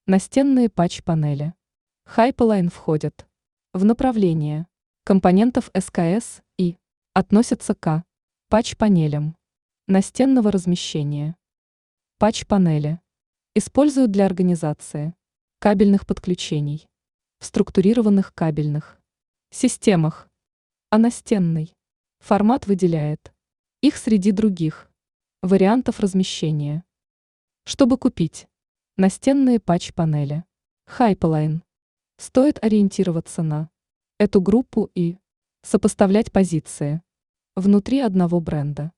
Настенные патч-панели. Hyperline входят в направление компонентов СКС и относятся к патч-панелям настенного размещения. Патч-панели используют для организации кабельных подключений в структурированных кабельных системах, а настенный формат выделяет их среди других вариантов размещения. Чтобы купить настенные патч-панели Hyperline, стоит ориентироваться на эту группу и сопоставлять позиции внутри одного бренда.